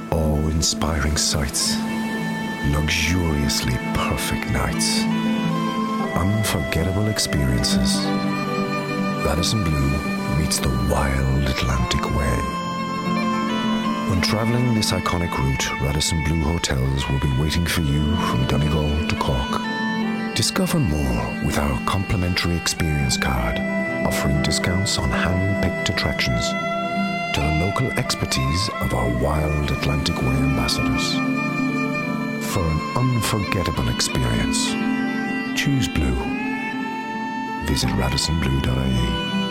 Awe-inspiring sights, luxuriously perfect nights, unforgettable experiences. Radisson Blu meets the wild Atlantic way. When travelling this iconic route, Radisson Blu hotels will be waiting for you from Donegal to Cork. Discover more with our complimentary experience card, offering discounts on hand-picked attractions to the local expertise of our wild Atlantic Way ambassadors. For an unforgettable experience, choose Blue. Visit radissonblu.ie.